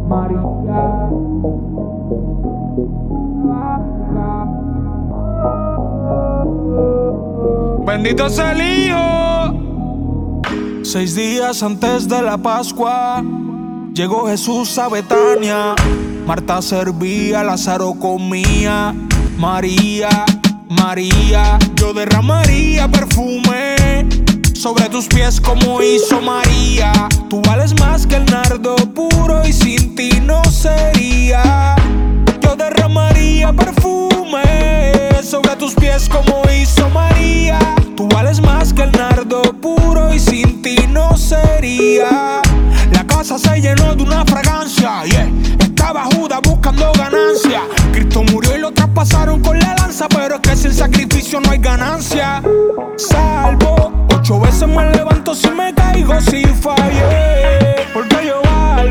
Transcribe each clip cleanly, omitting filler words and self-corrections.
Bendito sea el Hijo. 6 días antes de la Pascua llegó Jesús a Betania. Marta servía, Lázaro comía. María, María, yo derramaría perfume sobre tus pies como hizo María. Tú vales más que el nardo puro y sin ti no sería. Yo derramaría perfume sobre tus pies como hizo María. Tú vales más que el nardo puro y sin ti no sería. La casa se llenó de una fragancia, yeah. Estaba Judas buscando ganancia. Cristo murió y lo traspasaron con la lanza, pero es que sin sacrificio no hay ganancia. Salvo, 8 veces me levanto si me caigo, si fallé. Porque yo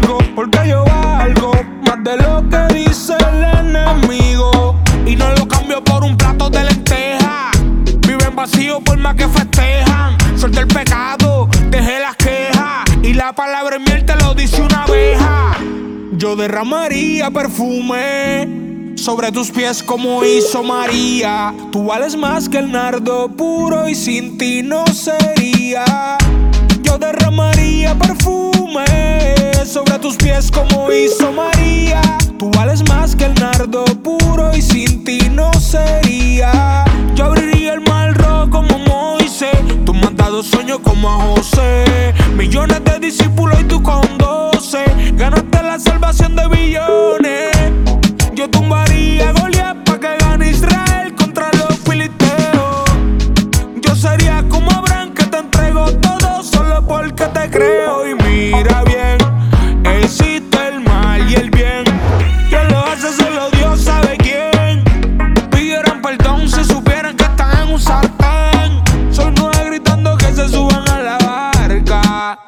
valgo más de lo que dice el enemigo. Y no lo cambio por un plato de lenteja. Viven vacío por más que festejan. Suelta el pecado, dejé las quejas. Y la palabra en miel te lo dice una abeja. Yo derramaría perfume sobre tus pies como hizo María. Tú vales más que el nardo puro y sin ti no sería. Yo derramaría perfume sobre tus pies como hizo María. Tú vales más que el nardo puro y sin ti no sería. Yo abriría el mar rojo como Moisés. Tú me has dado sueños como a José. Millones de discípulos y tú con 12. Ganaste la salvación de billones. Yo tumbaría a Goliat pa' que gane Israel contra los filisteos. Yo sería como Abraham que te entrego todo solo porque te creo. Y mira bien, existe el mal y el bien. Quien lo hace solo Dios sabe quién. Pidieran perdón si supieran que están en un sartén. Soy nueve gritando que se suban a la barca.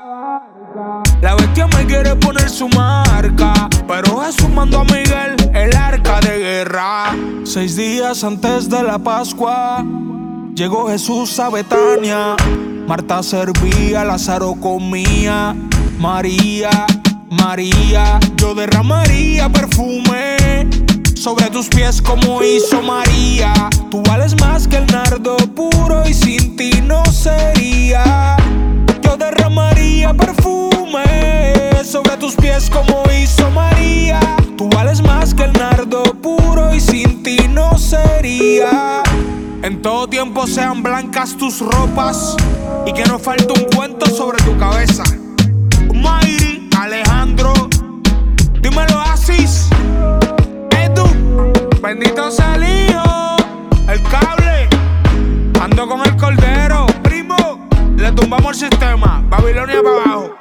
La bestia me quiere poner su marca, pero Jesús mandó a Miguel, el arca de guerra. 6 días antes de la Pascua llegó Jesús a Betania. Marta servía, Lázaro comía. María, María, yo derramaría perfume sobre tus pies como hizo María. Tú vales más que el nardo puro y sin ti no sería. Yo derramaría perfume sobre tus pies como hizo María. Tú vales más que el nardo puro y sin ti no sería. En todo tiempo sean blancas tus ropas y que no falte un cuento sobre tu cabeza. Mayri, Alejandro, dímelo Asis, Edu, bendito sea el Hijo, el cable, ando con el cordero, primo, le tumbamos el sistema, Babilonia para abajo.